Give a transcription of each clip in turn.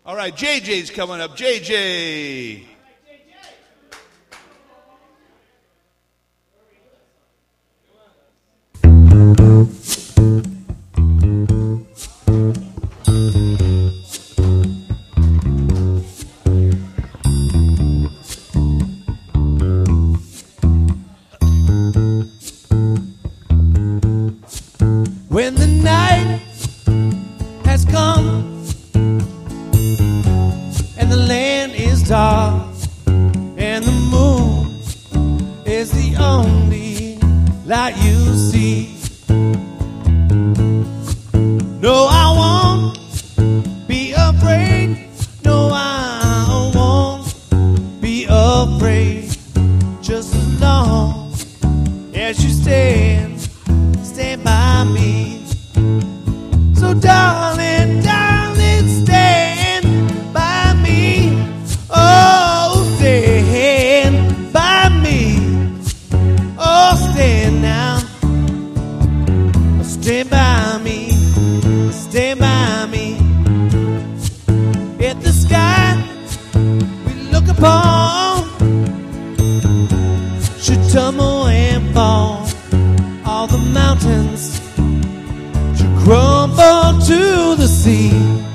All right, JJ's coming up. JJ. When the night has come and the land is dark and the moon is the only light you see, no, I won't be afraid. No, I won't be afraid. Just as long as you stand by me. So darling, darling, stand by me. Oh, stand by me. Oh, stand now. Stand by me. Stand by me. If the sky we look upon should tumble and fall, all the mountains should crumble to the sea.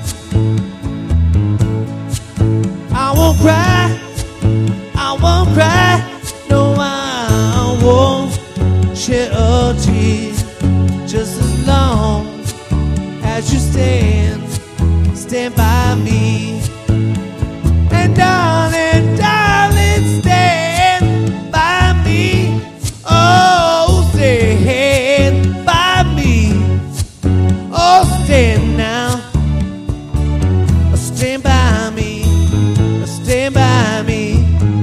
I won't cry, I won't cry. No, I won't shed a tear. Just as long as you stand by me. And darling, darling, stand by me. Oh, stand by me. Oh, stand now. Stand by me. Stand by me.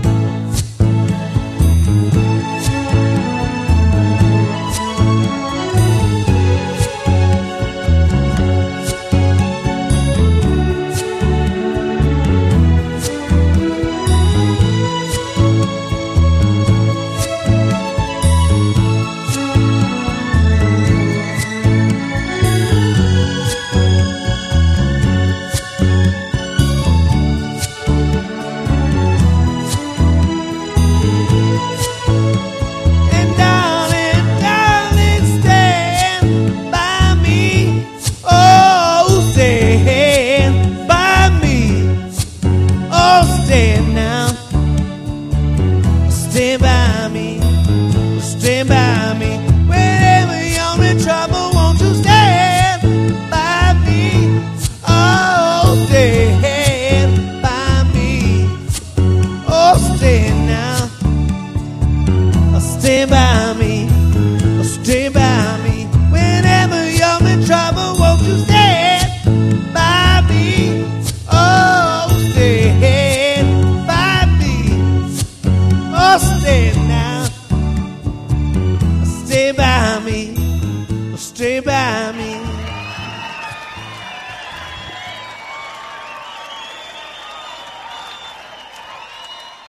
Stand by me, stand by me. Whenever you're in trouble, won't you stand by me? Oh, stand by me. Oh, stand now. Stand by me, stand by me. Whenever you're in trouble, won't you stand by me? Oh, stand by me. Oh, stand now. Stay by me. Stay by me.